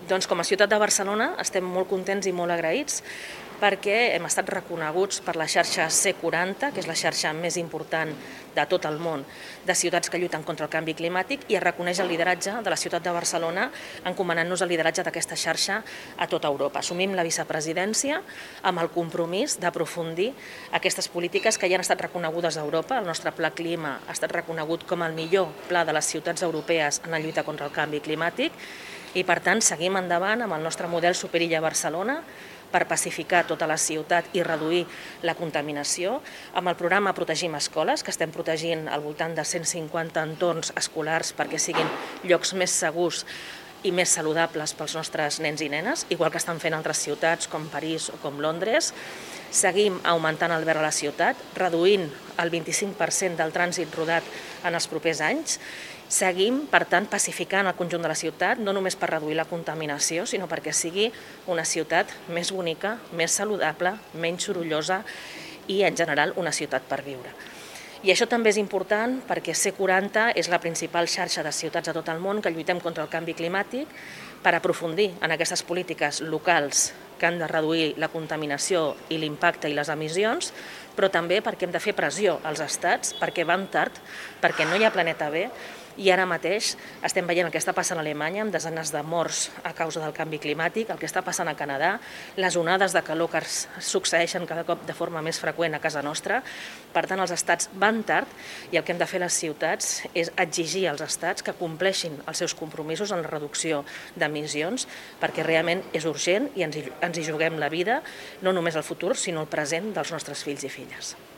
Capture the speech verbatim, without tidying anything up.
Doncs com a ciutat de Barcelona estem molt contents i molt agraïts perquè hem estat reconeguts per la xarxa C quaranta, que és la xarxa més important de tot el món de ciutats que lluiten contra el canvi climàtic, i es reconeix el lideratge de la ciutat de Barcelona encomanant-nos el lideratge d'aquesta xarxa a tota Europa. Assumim la vicepresidència amb el compromís d'aprofundir aquestes polítiques que ja han estat reconegudes a Europa. El nostre pla clima ha estat reconegut com el millor pla de les ciutats europees en la lluita contra el canvi climàtic i, per tant, seguim endavant amb el nostre model Superilla Barcelona per pacificar tota la ciutat i reduir la contaminació, amb el programa Protegim Escoles, que estem protegint al voltant de cent cinquanta entorns escolars perquè siguin llocs més segurs i més saludables pels nostres nens i nenes, igual que estan fent altres ciutats com París o com Londres. Seguim augmentant el verd a la ciutat, reduint el vint-i-cinc per cent del trànsit rodat en els propers anys. Seguim, per tant, pacificant el conjunt de la ciutat, no només per reduir la contaminació, sinó perquè sigui una ciutat més bonica, més saludable, menys sorollosa i, en general, una ciutat per viure. I això també és important perquè C quaranta és la principal xarxa de ciutats a tot el món que lluitem contra el canvi climàtic per aprofundir en aquestes polítiques locals que han de reduir la contaminació i l'impacte i les emissions, però també perquè hem de fer pressió als estats, perquè van tard, perquè no hi ha planeta B, i ara mateix estem veient el que està passant a Alemanya amb desenes de morts a causa del canvi climàtic, el que està passant a Canadà, les onades de calor que succeeixen cada cop de forma més freqüent a casa nostra. Per tant, els estats van tard i el que hem de fer les ciutats és exigir als estats que compleixin els seus compromisos en la reducció d'emissions, perquè realment és urgent i ens hi, ens hi juguem la vida, no només el futur, sinó el present dels nostres fills i filles.